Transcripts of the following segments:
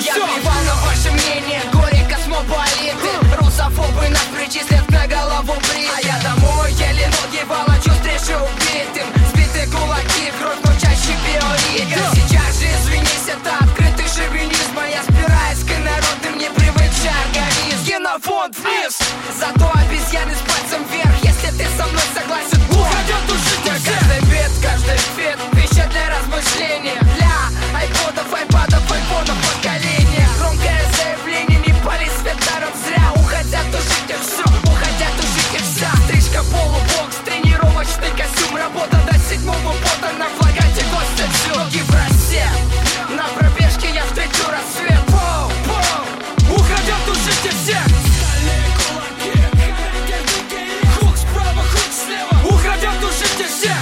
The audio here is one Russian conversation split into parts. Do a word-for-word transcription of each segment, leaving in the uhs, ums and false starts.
Я плевал на ваше мнение, горе космополиты. Русофобы нас причислят на голову бритым. А я домой еле ноги волочу, встречу убитым. Сбитые кулаки, кровь, но чаще биоритм. Сейчас же извинись, это открытый шовинизм. Моя спиральская народ, ты мне привыкший организм. Генофонд вниз, зато обезьяны с пальцем вверх. Если ты со мной согласен, уходят душить всех. Каждый бит, каждый фит, пища для размышления. Для айподов, айпадов, айфонов поколения. Громкое заявление, не пали свет даром зря. Уходят душить их все, уходят душить их вся. Стрижка, полубокс, тренировочный костюм. Работа до седьмого пота, на флагате гость отсюда. Ноги в рассел, на пробежке я встречу рассвет. Воу, воу, уходят душить их всех. Стальные кулаки, хук справа, хук слева. Уходят душить их всех.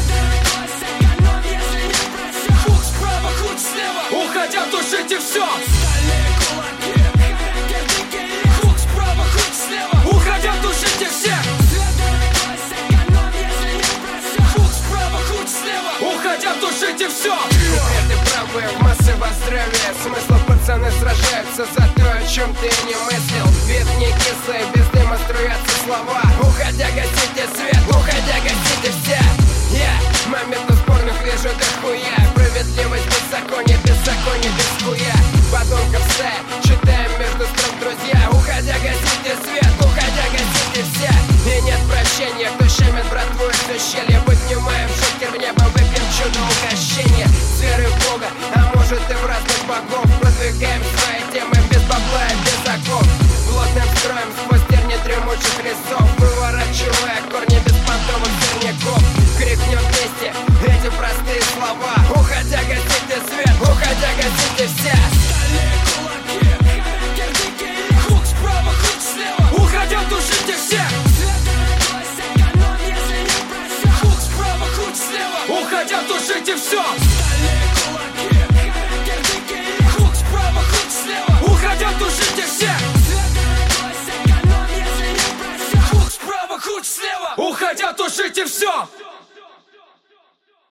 Хук справа, хук слева. Уходят душить их все. Стальные кулаки, хук справа, хук слева. Уходят душить их всех. Хук справа, хук слева. Уходят душить их все. Ты правы, в массы во здравие. Смысла пацаны сражаются за то, о чем ты не мыслил. Вид не кислый, без дыма струятся слова. Уходя гасите свет, уходя гасите все. Я yeah. моментно спорных вижу дохуя. Справедливость, беззаконие, беззаконие, без хуя. Подонков стая, читаем между строк, друзья. Уходя гасите свет, уходя гасите все. И нет прощения, кто щемит братву из ущелья. Поднимаем шокер в небо, выпьем чудо угощение. С веры в Бога, а может и в разных богов. Продвигаем свои темы без бабла и без оков. Плотным строем сквозь терни дремучих лесов. Выворачивая корни беспонтовых сорняков. Крикнем вместе эти простые слова. Уходя гасите свет, уходя гасите все. Стальные кулаки, хук справа, хук слева. Уходят душите всех. Хук справа, хук слева. Уходят душите все. Стальные кулаки, хук справа, хук слева. Уходят душите всех. Хук справа, хук слева. Уходят душите все.